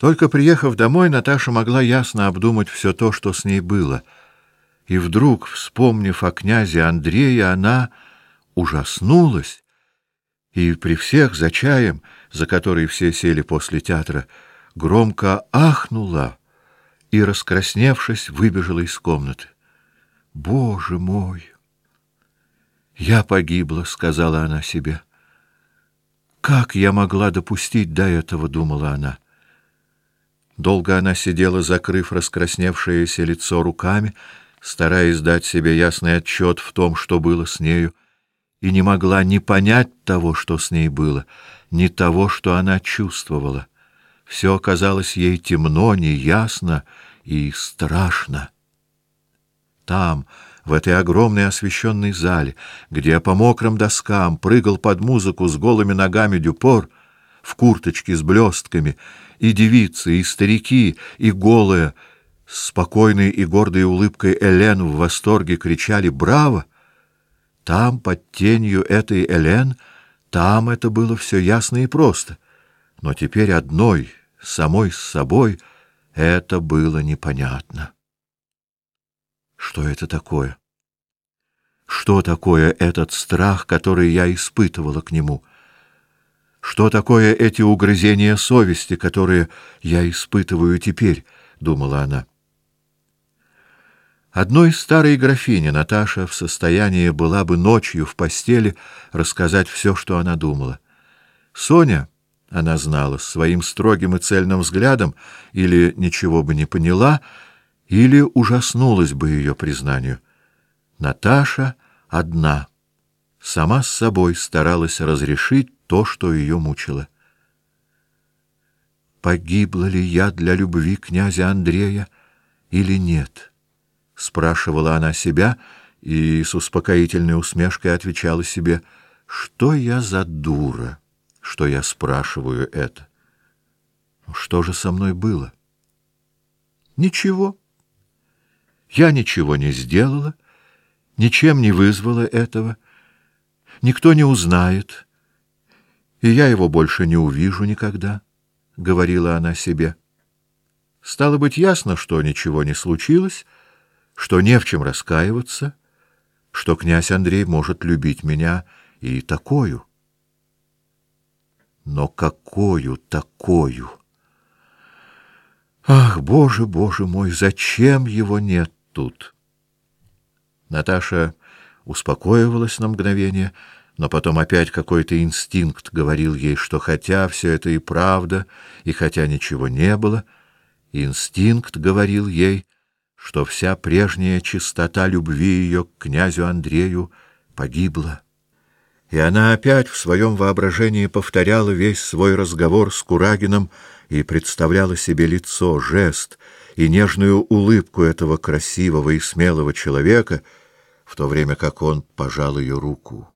Только приехав домой, Наташа могла ясно обдумать все то, что с ней было. И вдруг, вспомнив о князе Андрее, она ужаснулась и при всех за чаем, за который все сели после театра, громко ахнула и, раскрасневшись, выбежала из комнаты. «Боже мой! Я погибла», — сказала она себе. «Как я могла допустить до этого?» — думала она. Долго она сидела, закрыв раскрасневшееся лицо руками, стараясь дать себе ясный отчет в том, что было с нею, и не могла ни понять того, что с ней было, ни того, что она чувствовала. Все казалось ей темно, неясно и страшно. Там, в этой огромной освещенной зале, где по мокрым доскам прыгал под музыку с голыми ногами Дюпор, в курточке с блестками, и девицы, и старики, и голая, с спокойной и гордой улыбкой Элен в восторге кричали «Браво!», там, под тенью этой Элен, там это было все ясно и просто. Но теперь одной, самой с собой, это было непонятно. Что это такое? Что такое этот страх, который я испытывала к нему? Что такое эти угрызения совести, которые я испытываю теперь, думала она. Одной старой графине Наташа в состоянии была бы ночью в постели рассказать все, что она думала. Соня, она знала, своим строгим и цельным взглядом или ничего бы не поняла, или ужаснулась бы ее признанию. Наташа одна, сама с собой старалась разрешить то, что ее мучило. «Погибла ли я для любви князя Андрея или нет?» — спрашивала она себя и с успокоительной усмешкой отвечала себе: «Что я за дура, что я спрашиваю это? Что же со мной было? Ничего. Я ничего не сделала, ничем не вызвала этого. Никто не узнает, и я его больше не увижу никогда», — говорила она себе. Стало быть, ясно, что ничего не случилось, что не в чем раскаиваться, что князь Андрей может любить меня и такою. Но какую такою? Ах, Боже, Боже мой, зачем его нет тут? Наташа успокоивалась на мгновение, но потом опять какой-то инстинкт говорил ей, что хотя все это и правда, и хотя ничего не было, инстинкт говорил ей, что вся прежняя чистота любви ее к князю Андрею погибла. И она опять в своем воображении повторяла весь свой разговор с Курагиным и представляла себе лицо, жест и нежную улыбку этого красивого и смелого человека, в то время как он пожал ее руку.